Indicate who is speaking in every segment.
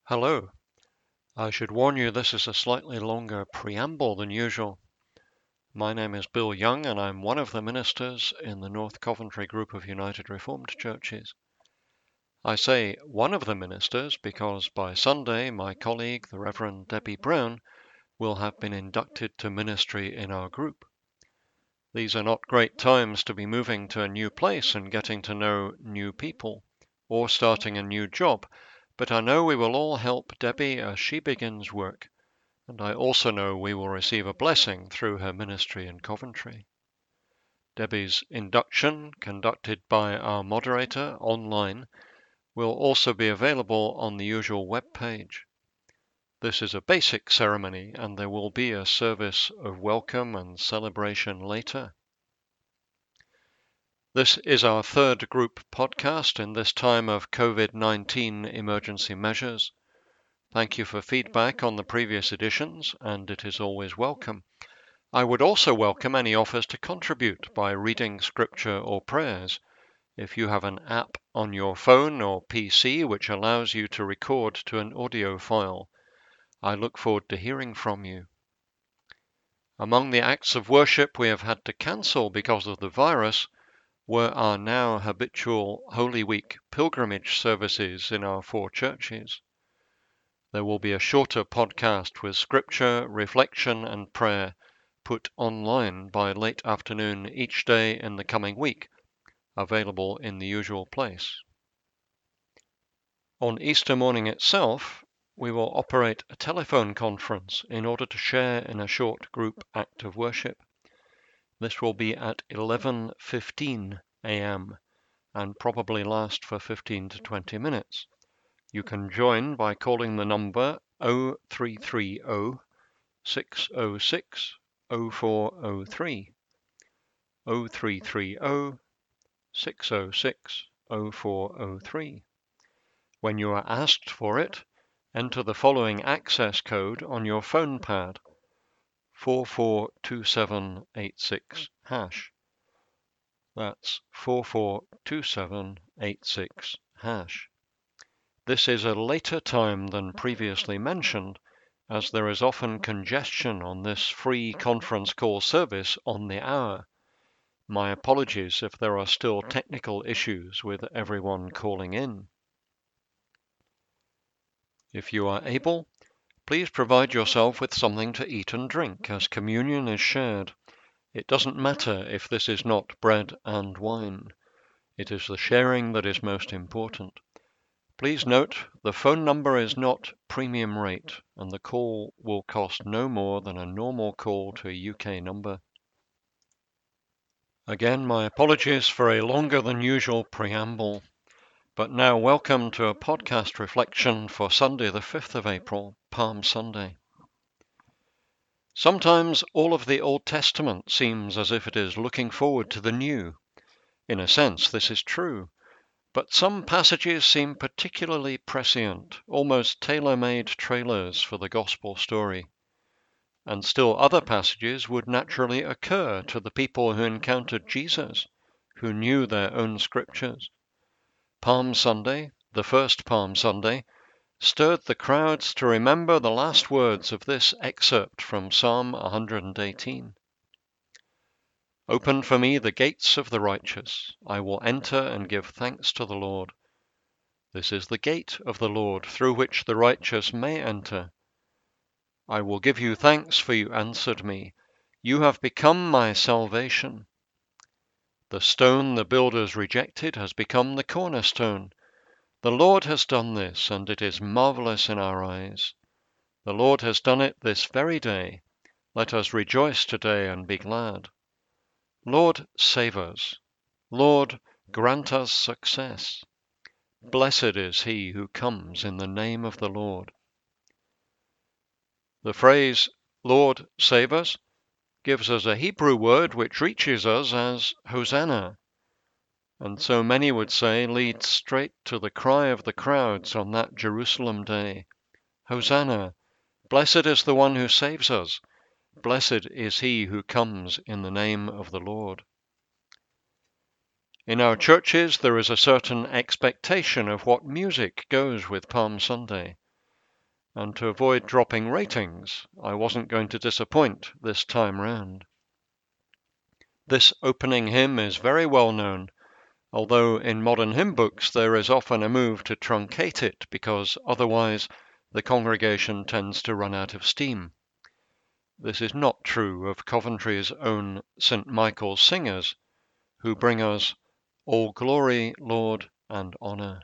Speaker 1: Hello. I should warn you this is a slightly longer preamble than usual. My name is Bill Young and I'm one of the ministers in the North Coventry group of United Reformed Churches. I say one of the ministers because by Sunday my colleague, the Reverend Debbie Brown, will have been inducted to ministry in our group. These are not great times to be moving to a new place and getting to know new people or starting a new job, but I know we will all help Debbie as she begins work. And I also know we will receive a blessing through her ministry in Coventry. Debbie's induction, conducted by our moderator online, will also be available on the usual web page. This is a basic ceremony, and there will be a service of welcome and celebration later. This is our third group podcast in this time of COVID-19 emergency measures. Thank you for feedback on the previous editions, and it is always welcome. I would also welcome any offers to contribute by reading scripture or prayers. If you have an app on your phone or PC which allows you to record to an audio file, I look forward to hearing from you. Among the acts of worship we have had to cancel because of the virus were our now habitual Holy Week pilgrimage services in our 4 churches. There will be a shorter podcast with scripture, reflection, and prayer put online by late afternoon each day in the coming week, available in the usual place. On Easter morning itself, we will operate a telephone conference in order to share in a short group act of worship. This will be at 11:15 a.m. and probably last for 15 to 20 minutes. You can join by calling the number 0330 606 0403, 0330 606 0403. When you are asked for it, enter the following access code on your phone pad, 442786 hash. That's 442786 hash. This is a later time than previously mentioned, as there is often congestion on this free conference call service on the hour. My apologies if there are still technical issues with everyone calling in. If you are able, please provide yourself with something to eat and drink as communion is shared. It doesn't matter if this is not bread and wine. It is the sharing that is most important. Please note the phone number is not premium rate and the call will cost no more than a normal call to a UK number. Again, my apologies for a longer than usual preamble, but now welcome to a podcast reflection for Sunday the 5th of April, Palm Sunday. Sometimes all of the Old Testament seems as if it is looking forward to the new. In a sense, this is true. But some passages seem particularly prescient, almost tailor-made trailers for the gospel story. And still other passages would naturally occur to the people who encountered Jesus, who knew their own scriptures. Palm Sunday, the first Palm Sunday, stirred the crowds to remember the last words of this excerpt from Psalm 118. Open for me the gates of the righteous. I will enter and give thanks to the Lord. This is the gate of the Lord, through which the righteous may enter. I will give you thanks, for you answered me. You have become my salvation. The stone the builders rejected has become the cornerstone. The Lord has done this, and it is marvelous in our eyes. The Lord has done it this very day. Let us rejoice today and be glad. Lord, save us. Lord, grant us success. Blessed is he who comes in the name of the Lord. The phrase, Lord, save us, gives us a Hebrew word which reaches us as Hosanna, and so many would say leads straight to the cry of the crowds on that Jerusalem day. Hosanna, blessed is the one who saves us. Blessed is he who comes in the name of the Lord. In our churches, there is a certain expectation of what music goes with Palm Sunday. and to avoid dropping ratings, I wasn't going to disappoint this time round. This opening hymn is very well known, although in modern hymn books there is often a move to truncate it because otherwise the congregation tends to run out of steam. This is not true of Coventry's own St. Michael's singers, who bring us all glory, Lord, and honour.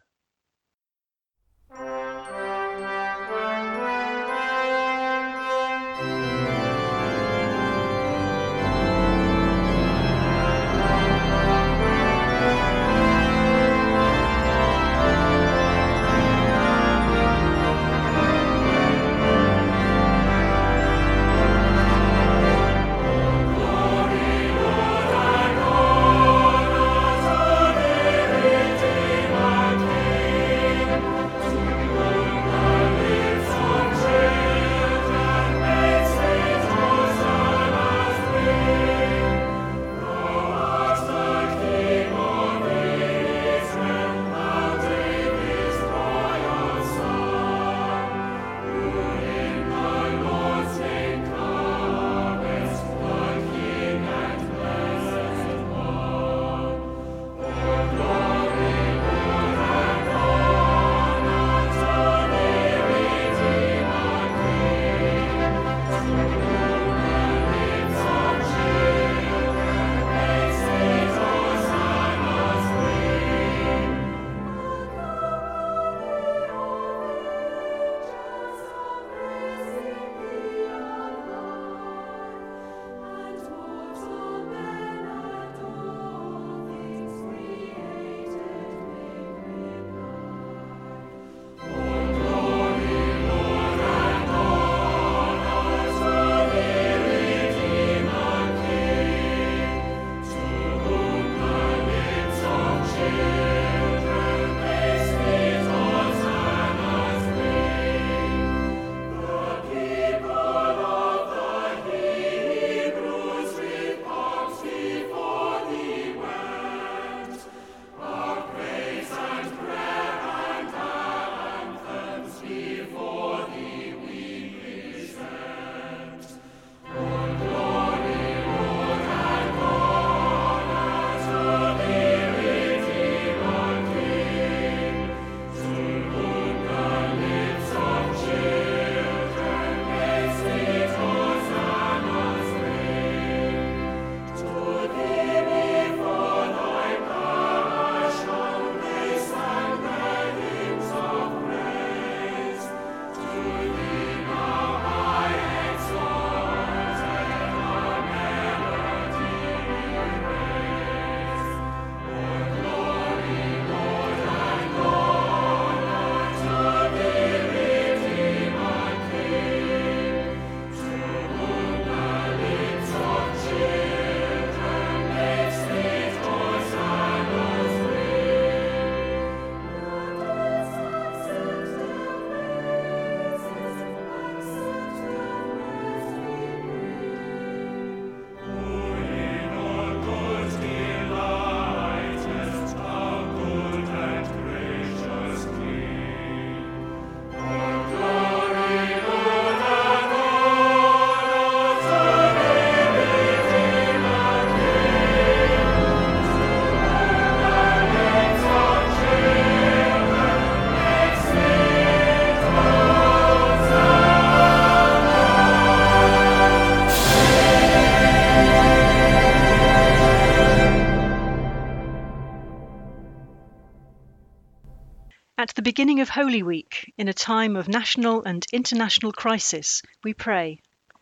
Speaker 2: At the beginning of Holy Week, in a time of national and international crisis, we pray,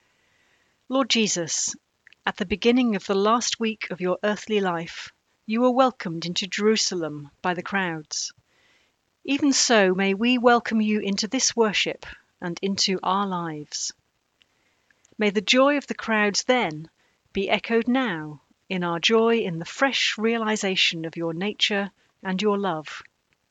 Speaker 2: Lord Jesus, at the beginning of the last week of your earthly life, you were welcomed into Jerusalem by the crowds. Even so, may we welcome you into this worship and into our lives. May the joy of the crowds then be echoed now in our joy in the fresh realization of your nature and your love.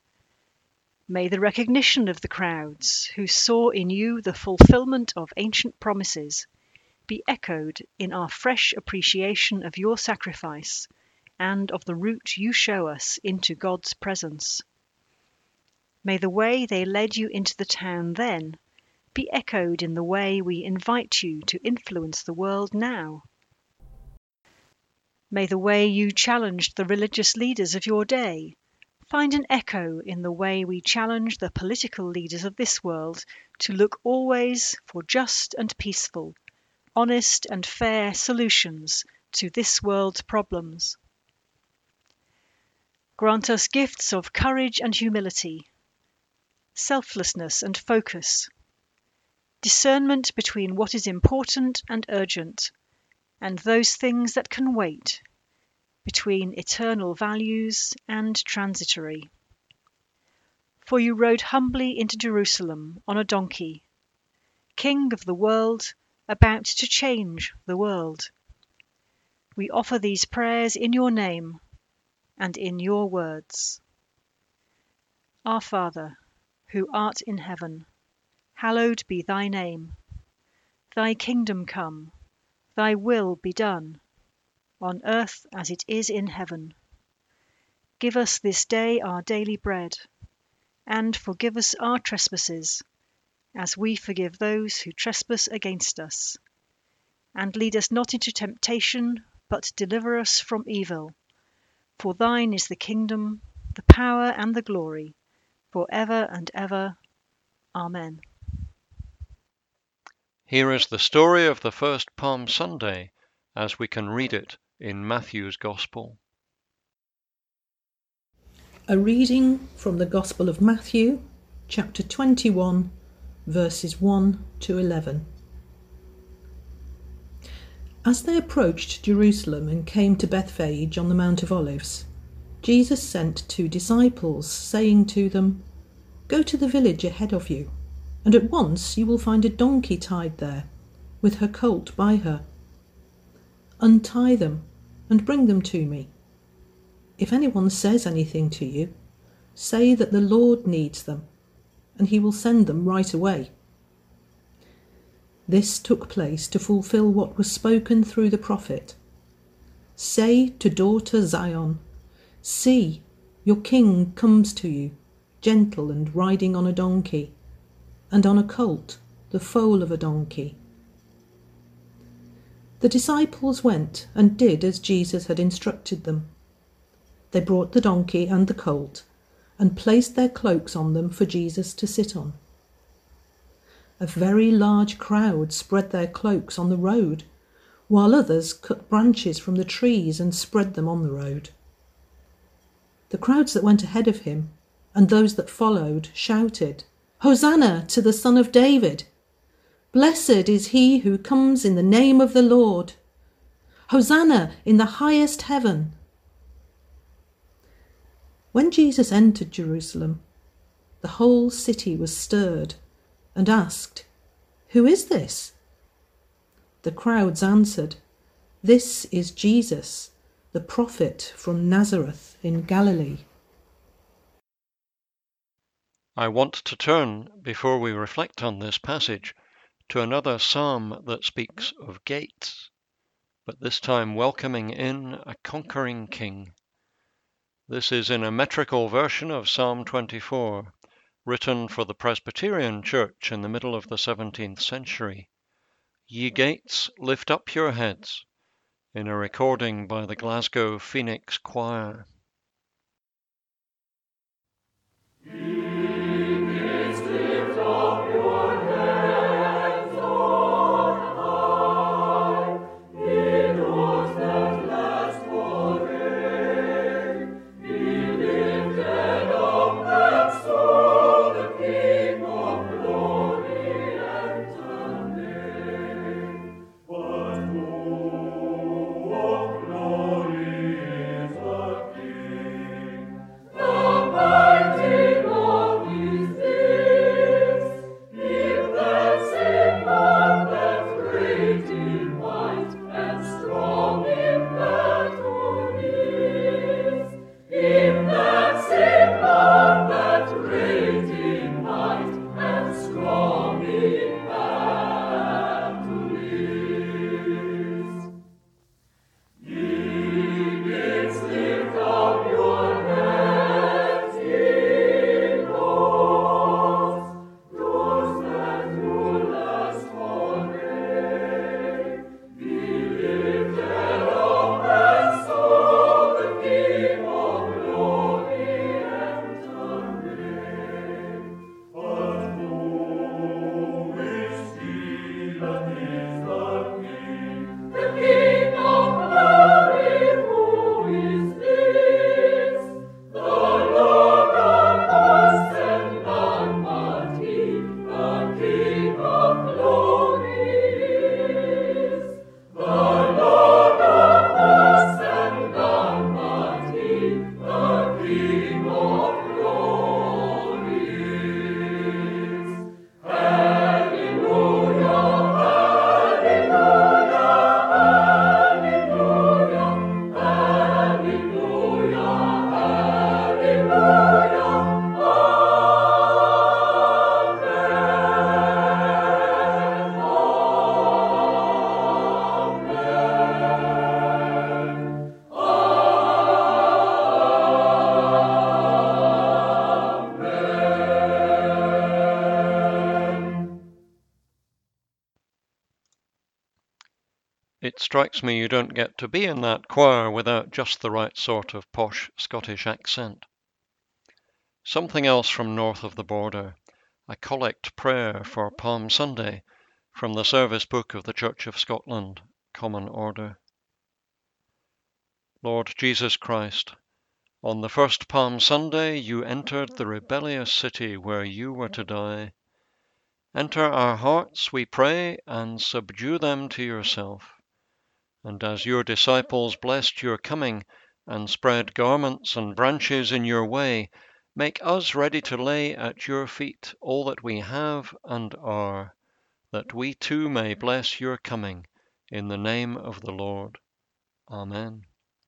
Speaker 2: May the recognition of the crowds who saw in you the fulfillment of ancient promises be echoed in our fresh appreciation of your sacrifice and of the route you show us into God's presence. May the way they led you into the town then be echoed in the way we invite you to influence the world now. May the way you challenged the religious leaders of your day find an echo in the way we challenge the political leaders of this world to look always for just and peaceful, honest and fair solutions to this world's problems. Grant us gifts of courage and humility, selflessness and focus, discernment between what is important and urgent, and those things that can wait, between eternal values and transitory. For you rode humbly into Jerusalem on a donkey, King of the world, about to change the world. We offer these prayers in your name and in your words. Our Father, who art in heaven, hallowed be thy name. Thy kingdom come, thy will be done, on earth as it is in heaven. Give us this day our daily bread, and forgive us our trespasses, as we forgive those who trespass against us. And lead us not into temptation, but deliver us from evil. For thine is the kingdom, the power, and the glory, for ever and ever. Amen.
Speaker 1: Here is the story of the first Palm Sunday, as we can read it in Matthew's Gospel.
Speaker 3: A reading from the Gospel of Matthew, chapter 21, verses 1 to 11. As they approached Jerusalem and came to Bethphage on the Mount of Olives, Jesus sent 2 disciples, saying to them, "Go to the village ahead of you, and at once you will find a donkey tied there, with her colt by her. Untie them and bring them to me. If anyone says anything to you, say that the Lord needs them, and he will send them right away." This took place to fulfill what was spoken through the prophet. "Say to daughter Zion, see, your king comes to you, gentle and riding on a donkey, and on a colt, the foal of a donkey." The disciples went and did as Jesus had instructed them. They brought the donkey and the colt, and placed their cloaks on them for Jesus to sit on. A very large crowd spread their cloaks on the road, while others cut branches from the trees and spread them on the road. The crowds that went ahead of him and those that followed shouted, "Hosanna to the Son of David! Blessed is he who comes in the name of the Lord! Hosanna in the highest heaven!" When Jesus entered Jerusalem, the whole city was stirred and asked, "Who is this?" The crowds answered, "This is Jesus, the prophet from Nazareth in Galilee."
Speaker 1: I want to turn, before we reflect on this passage, to another psalm that speaks of gates, but this time welcoming in a conquering king. This is in a metrical version of Psalm 24, written for the Presbyterian Church in the middle of the 17th century. "Ye gates, lift up your heads," in a recording by the Glasgow Phoenix Choir. strikes me you don't get to be in that choir without just the right sort of posh Scottish accent. Something else from north of the border, a collect prayer for Palm Sunday from the service book of the Church of Scotland, Common Order. Lord Jesus Christ, on the first Palm Sunday you entered the rebellious city where you were to die. Enter our hearts, we pray, and subdue them to yourself. And as your disciples blessed your coming, and spread garments and branches in your way, make us ready to lay at your feet all that we have and are, that we too may bless your coming, in the name of the Lord. Amen.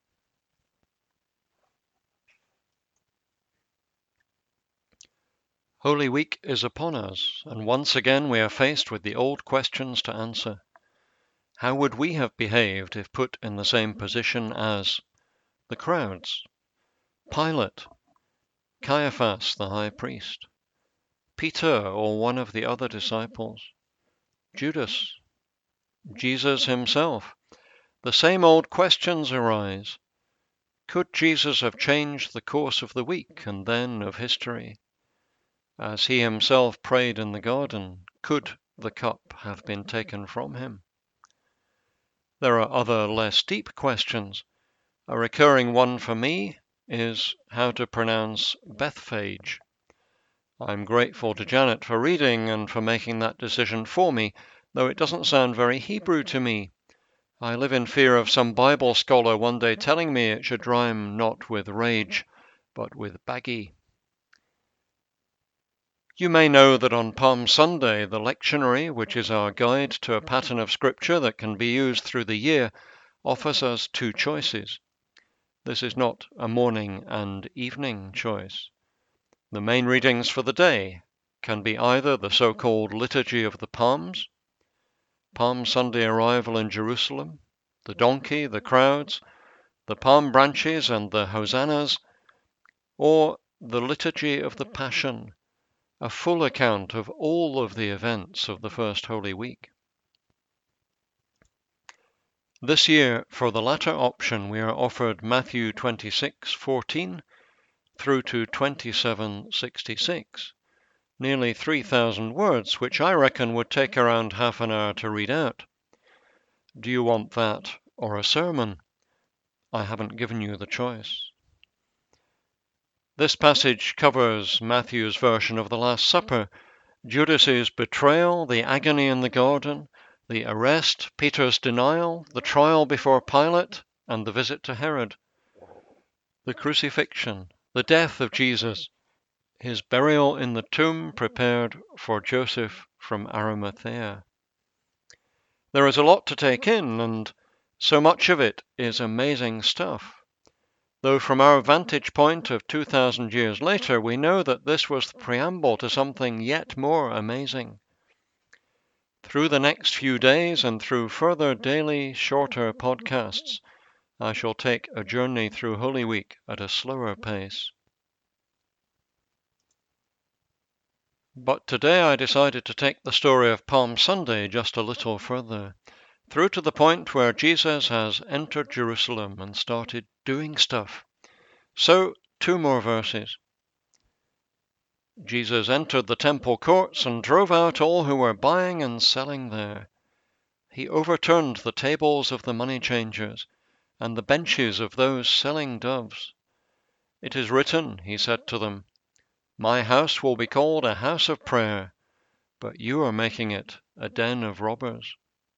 Speaker 1: Holy Week is upon us, and once again we are faced with the old questions to answer. How would we have behaved if put in the same position as the crowds, Pilate, Caiaphas the high priest, Peter or one of the other disciples, Judas, Jesus himself? The same old questions arise. Could Jesus have changed the course of the week and then of history? As he himself prayed in the garden, could the cup have been taken from him? There are other less deep questions. A recurring one for me is how to pronounce Bethphage. I'm grateful to Janet for reading and for making that decision for me, though it doesn't sound very Hebrew to me. I live in fear of some Bible scholar one day telling me it should rhyme not with rage, but with baggy. You may know that on Palm Sunday, the lectionary, which is our guide to a pattern of Scripture that can be used through the year, offers us two choices. This is not a morning and evening choice. The main readings for the day can be either the so-called Liturgy of the Palms, Palm Sunday arrival in Jerusalem, the donkey, the crowds, the palm branches and the hosannas, or the Liturgy of the Passion, a full account of all of the events of the first Holy Week. This year, for the latter option, we are offered Matthew 26:14 through to 27:66, nearly 3,000 words, which I reckon would take around half an hour to read out. Do you want that or a sermon? I haven't given you the choice. This passage covers Matthew's version of the Last Supper, Judas's betrayal, the agony in the garden, the arrest, Peter's denial, the trial before Pilate, and the visit to Herod, the crucifixion, the death of Jesus, his burial in the tomb prepared for Joseph from Arimathea. There is a lot to take in, and so much of it is amazing stuff. Though from our vantage point of 2,000 years later, we know that this was the preamble to something yet more amazing. Through the next few days and through further daily, shorter podcasts, I shall take a journey through Holy Week at a slower pace. But today I decided to take the story of Palm Sunday just a little further, through to the point where Jesus has entered Jerusalem and started doing stuff. So, 2 more verses. Jesus entered the temple courts and drove out all who were buying and selling there. He overturned the tables of the money changers and the benches of those selling doves. It is written, he said to them, "My house will be called a house of prayer, but you are making it a den of robbers."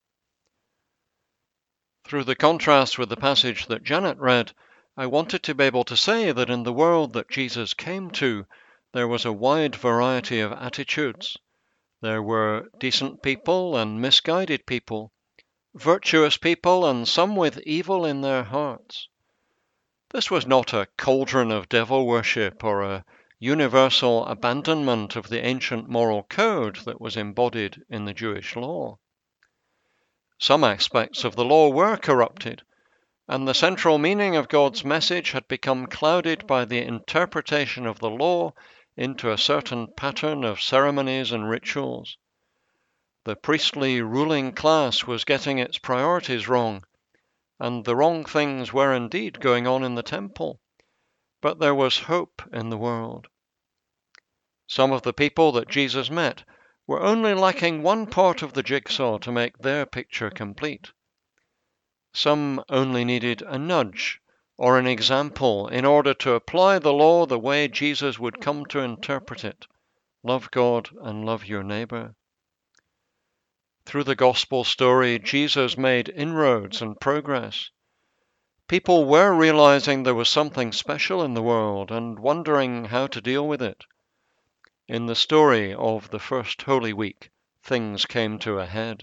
Speaker 1: Through the contrast with the passage that Janet read, I wanted to be able to say that in the world that Jesus came to, there was a wide variety of attitudes. There were decent people and misguided people, virtuous people and some with evil in their hearts. This was not a cauldron of devil worship or a universal abandonment of the ancient moral code that was embodied in the Jewish law. Some aspects of the law were corrupted, and the central meaning of God's message had become clouded by the interpretation of the law into a certain pattern of ceremonies and rituals. The priestly ruling class was getting its priorities wrong, and the wrong things were indeed going on in the temple, but there was hope in the world. Some of the people that Jesus met were only lacking one part of the jigsaw to make their picture complete. Some only needed a nudge or an example in order to apply the law the way Jesus would come to interpret it. Love God and love your neighbor. Through the gospel story, Jesus made inroads and progress. People were realizing there was something special in the world and wondering how to deal with it. In the story of the first Holy Week, things came to a head.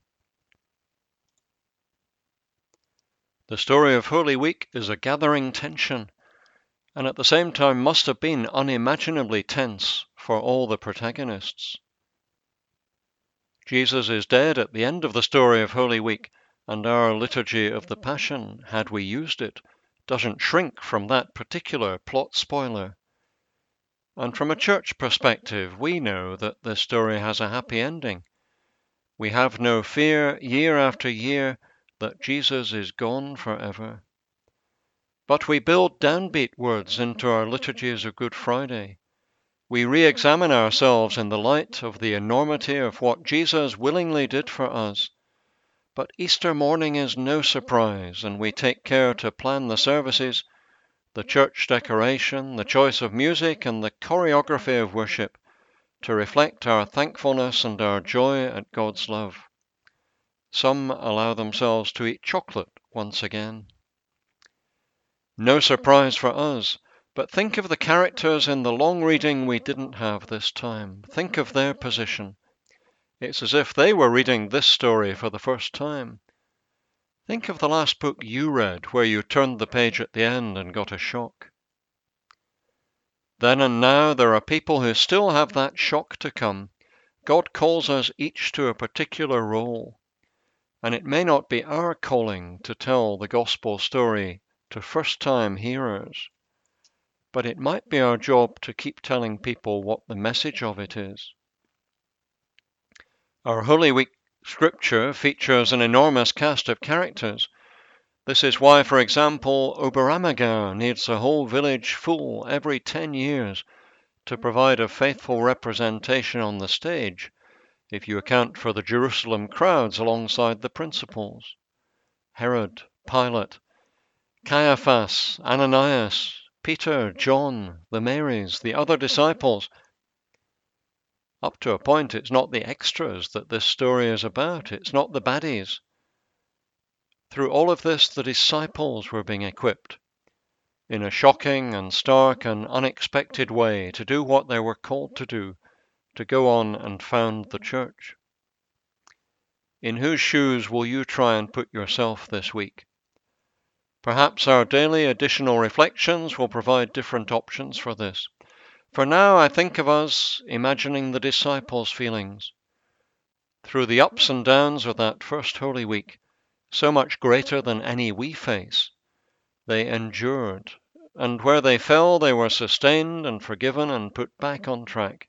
Speaker 1: The story of Holy Week is a gathering tension, and at the same time must have been unimaginably tense for all the protagonists. Jesus is dead at the end of the story of Holy Week, and our liturgy of the Passion, had we used it, doesn't shrink from that particular plot spoiler. And from a church perspective, we know that this story has a happy ending. We have no fear year after year that Jesus is gone forever. But we build downbeat words into our liturgies of Good Friday. We re-examine ourselves in the light of the enormity of what Jesus willingly did for us. But Easter morning is no surprise, and we take care to plan the services, the church decoration, the choice of music, and the choreography of worship to reflect our thankfulness and our joy at God's love. Some allow themselves to eat chocolate once again. No surprise for us, but think of the characters in the long reading we didn't have this time. Think of their position. It's as if they were reading this story for the first time. Think of the last book you read, where you turned the page at the end and got a shock. Then and now there are people who still have that shock to come. God calls us each to a particular role, and it may not be our calling to tell the gospel story to first-time hearers, but it might be our job to keep telling people what the message of it is. Our Holy Week scripture features an enormous cast of characters. This is why, for example, Oberammergau needs a whole village full every 10 years to provide a faithful representation on the stage, if you account for the Jerusalem crowds alongside the principals. Herod, Pilate, Caiaphas, Ananias, Peter, John, the Marys, the other disciples. Up to a point, it's not the extras that this story is about. It's not the baddies. Through all of this, the disciples were being equipped in a shocking and stark and unexpected way to do what they were called to do, to go on and found the church. In whose shoes will you try and put yourself this week? Perhaps our daily additional reflections will provide different options for this. For now, I think of us imagining the disciples' feelings. Through the ups and downs of that first Holy Week, so much greater than any we face, they endured, and where they fell, they were sustained and forgiven and put back on track.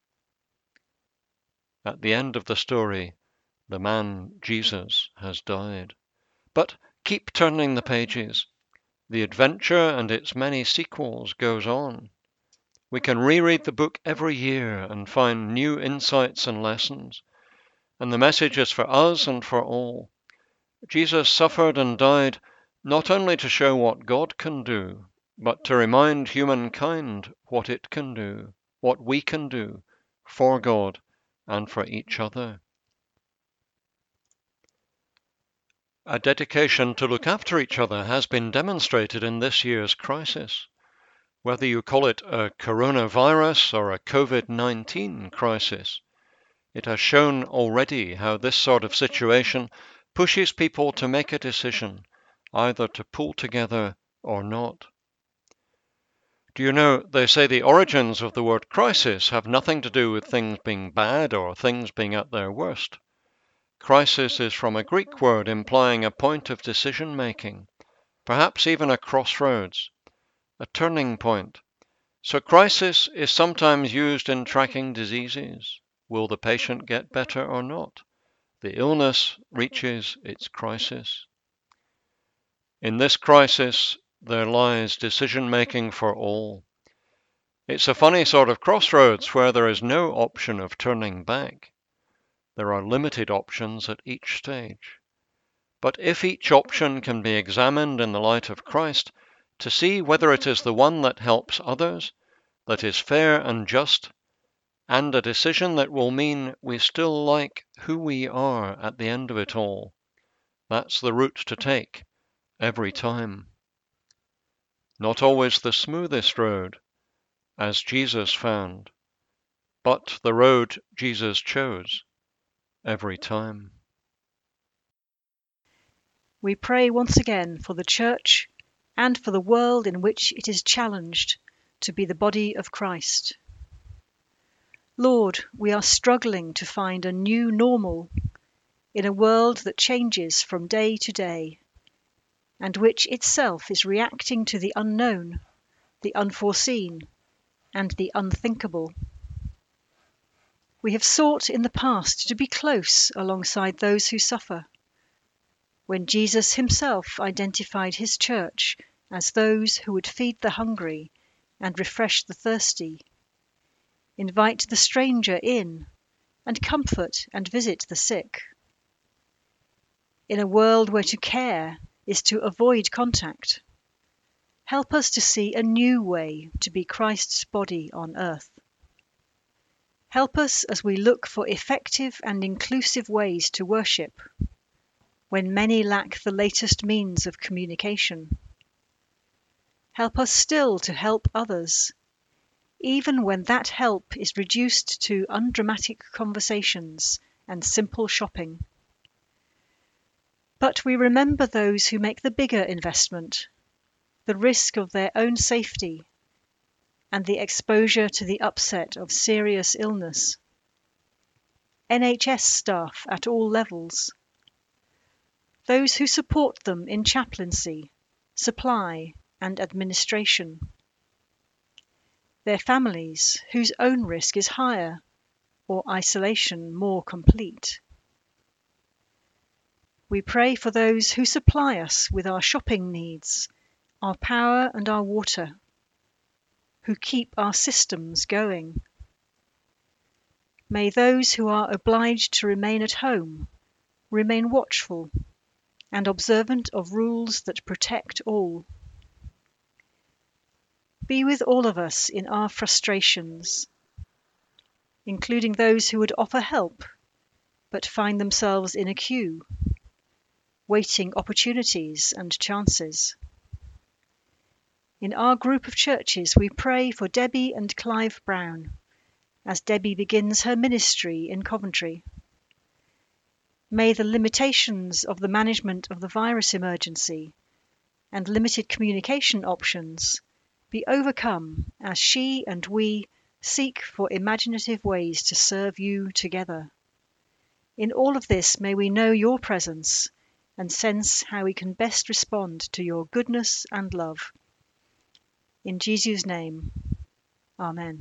Speaker 1: At the end of the story, the man Jesus has died. But keep turning the pages. The adventure and its many sequels goes on. We can reread the book every year and find new insights and lessons. And the message is for us and for all. Jesus suffered and died not only to show what God can do, but to remind humankind what it can do, what we can do for God and for each other. A dedication to look after each other has been demonstrated in this year's crisis. Whether you call it a coronavirus or a COVID-19 crisis, it has shown already how this sort of situation pushes people to make a decision, either to pull together or not. Do you know, they say the origins of the word crisis have nothing to do with things being bad or things being at their worst. Crisis is from a Greek word implying a point of decision-making, perhaps even a crossroads, a turning point. So crisis is sometimes used in tracking diseases. Will the patient get better or not? the illness reaches its crisis. In this crisis, there lies decision-making for all. It's a funny sort of crossroads where there is no option of turning back. There are limited options at each stage. But if each option can be examined in the light of Christ to see whether it is the one that helps others, that is fair and just, and a decision that will mean we still like who we are at the end of it all, that's the route to take every time. Not always the smoothest road, as Jesus found, but the road Jesus chose every time.
Speaker 2: We pray once again for the Church and for the world in which it is challenged to be the body of Christ. Lord, we are struggling to find a new normal in a world that changes from day to day, and which itself is reacting to the unknown, the unforeseen, and the unthinkable. We have sought in the past to be close alongside those who suffer, when Jesus himself identified his church as those who would feed the hungry and refresh the thirsty, invite the stranger in, and comfort and visit the sick. In a world where to care is to avoid contact, help us to see a new way to be Christ's body on earth. Help us as we look for effective and inclusive ways to worship, when many lack the latest means of communication. Help us still to help others, even when that help is reduced to undramatic conversations and simple shopping. But we remember those who make the bigger investment, the risk of their own safety, and the exposure to the upset of serious illness. NHS staff at all levels, those who support them in chaplaincy, supply, and administration. Their families, whose own risk is higher, or isolation more complete. We pray for those who supply us with our shopping needs, our power and our water, who keep our systems going. May those who are obliged to remain at home remain watchful and observant of rules that protect all. Be with all of us in our frustrations, including those who would offer help but find themselves in a queue, waiting opportunities and chances. In our group of churches, we pray for Debbie and Clive Brown as Debbie begins her ministry in Coventry. May the limitations of the management of the virus emergency and limited communication options be overcome as she and we seek for imaginative ways to serve you together. In all of this, may we know your presence and sense how we can best respond to your goodness and love. In Jesus' name, Amen.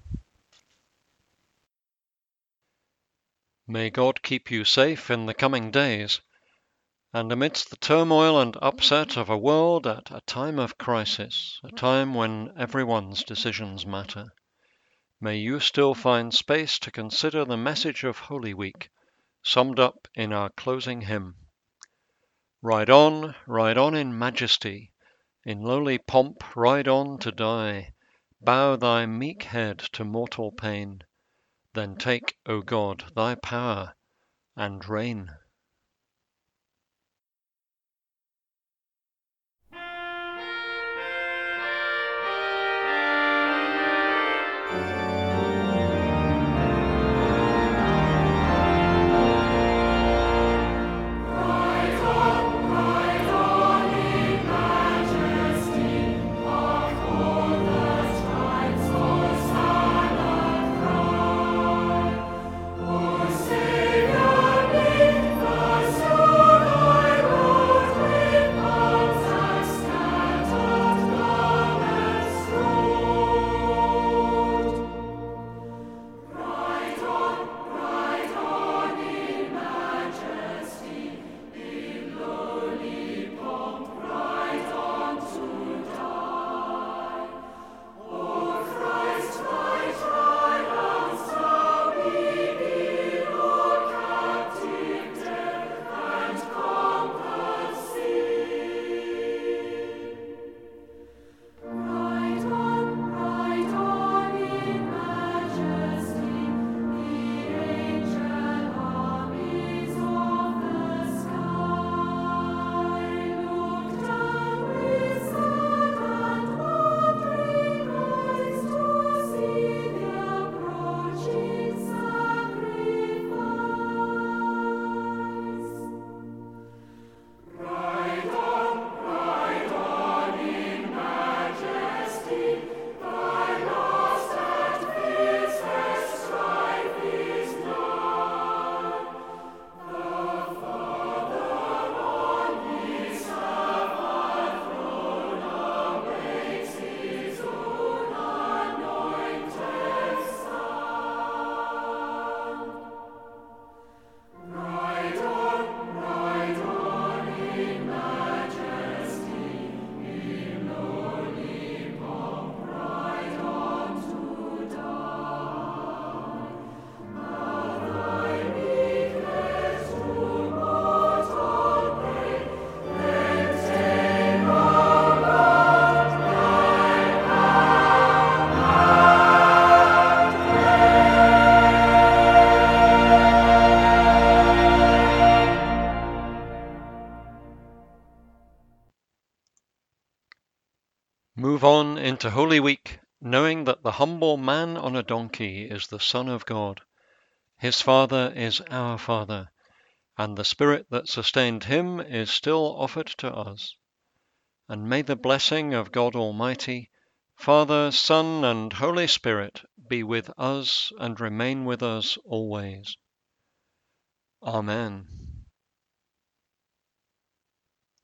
Speaker 1: May God keep you safe in the coming days, and amidst the turmoil and upset of a world at a time of crisis, a time when everyone's decisions matter, may you still find space to consider the message of Holy Week, summed up in our closing hymn. Ride on in majesty, in lowly pomp ride on to die, bow thy meek head to mortal pain, then take, O God, thy power and reign. Move on into Holy Week, knowing that the humble man on a donkey is the Son of God. His Father is our Father, and the Spirit that sustained him is still offered to us. And may the blessing of God Almighty, Father, Son, and Holy Spirit be with us and remain with us always. Amen.